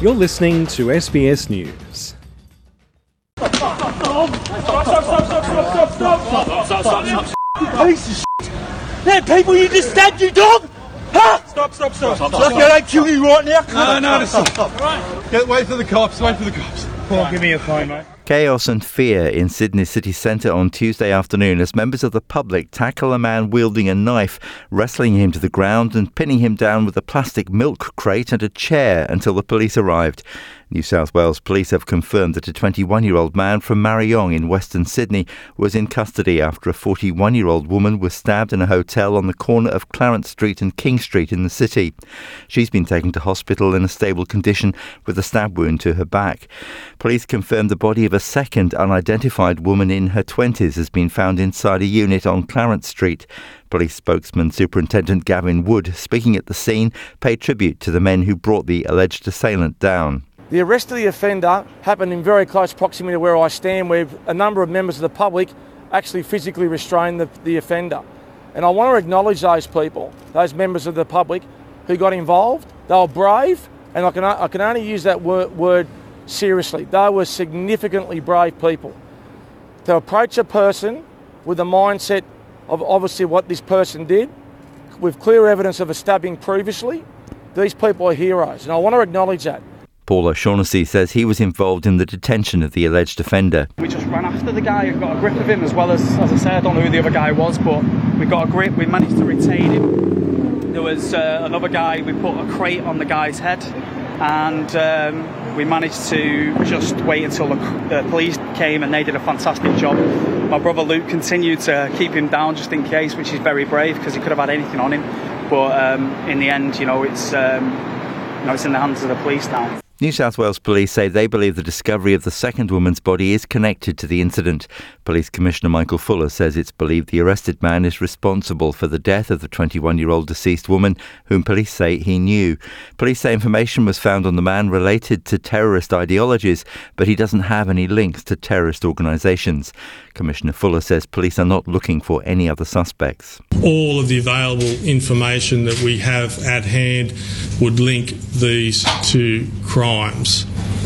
You're listening to SBS News. Stop. Piece of shit. They're people you just stabbed, you dog! Huh? Stop. Look, they ain't killing you right now. No, stop. Right. Wait for the cops. Come on, give me your phone, mate. Chaos and fear in Sydney city centre on Tuesday afternoon as members of the public tackle a man wielding a knife, wrestling him to the ground and pinning him down with a plastic milk crate and a chair until the police arrived. New South Wales police have confirmed that a 21-year-old man from Marayong in Western Sydney was in custody after a 41-year-old woman was stabbed in a hotel on the corner of Clarence Street and King Street in the city. She's been taken to hospital in a stable condition with a stab wound to her back. Police confirmed the body of a second unidentified woman in her 20s has been found inside a unit on Clarence Street. Police spokesman Superintendent Gavin Wood, speaking at the scene, paid tribute to the men who brought the alleged assailant down. The arrest of the offender happened in very close proximity to where I stand, where a number of members of the public actually physically restrained the offender. And I want to acknowledge those people, those members of the public who got involved. They were brave, and I can only use that word seriously. They were significantly brave people. To approach a person with the mindset of obviously what this person did, with clear evidence of a stabbing previously, these people are heroes, and I want to acknowledge that. Paul O'Shaughnessy says he was involved in the detention of the alleged offender. We just ran after the guy and got a grip of him, as well as I said, I don't know who the other guy was, but we got a grip, we managed to retain him. There was another guy, we put a crate on the guy's head, and we managed to just wait until the police came, and they did a fantastic job. My brother Luke continued to keep him down just in case, which is very brave because he could have had anything on him. But in the end, it's in the hands of the police now. New South Wales police say they believe the discovery of the second woman's body is connected to the incident. Police Commissioner Michael Fuller says it's believed the arrested man is responsible for the death of the 21-year-old deceased woman, whom police say he knew. Police say information was found on the man related to terrorist ideologies, but he doesn't have any links to terrorist organisations. Commissioner Fuller says police are not looking for any other suspects. All of the available information that we have at hand would link these two crimes.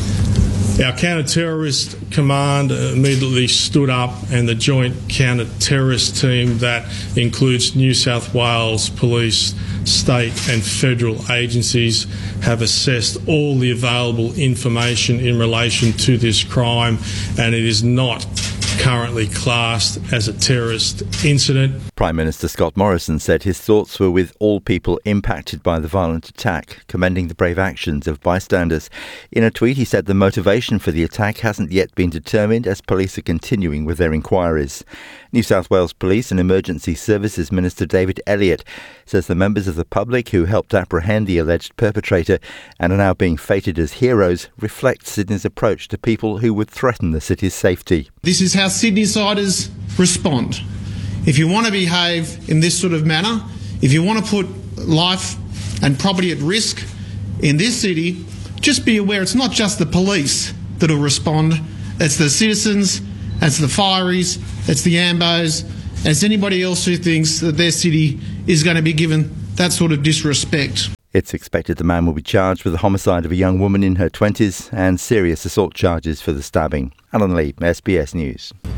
Our counter-terrorist command immediately stood up, and the joint counter-terrorist team that includes New South Wales Police, state and federal agencies have assessed all the available information in relation to this crime, and it is not currently classed as a terrorist incident. Prime Minister Scott Morrison said his thoughts were with all people impacted by the violent attack, commending the brave actions of bystanders. In a tweet, he said the motivation for the attack hasn't yet been determined as police are continuing with their inquiries. New South Wales Police and Emergency Services Minister David Elliott says the members of the public who helped apprehend the alleged perpetrator and are now being feted as heroes reflect Sydney's approach to people who would threaten the city's safety. This is how Sydneysiders respond. If you want to behave in this sort of manner, if you want to put life and property at risk in this city, just be aware it's not just the police that will respond, it's the citizens, it's the fireys, it's the ambos, and it's anybody else who thinks that their city is going to be given that sort of disrespect. It's expected the man will be charged with the homicide of a young woman in her 20s and serious assault charges for the stabbing. Alan Lee, SBS News.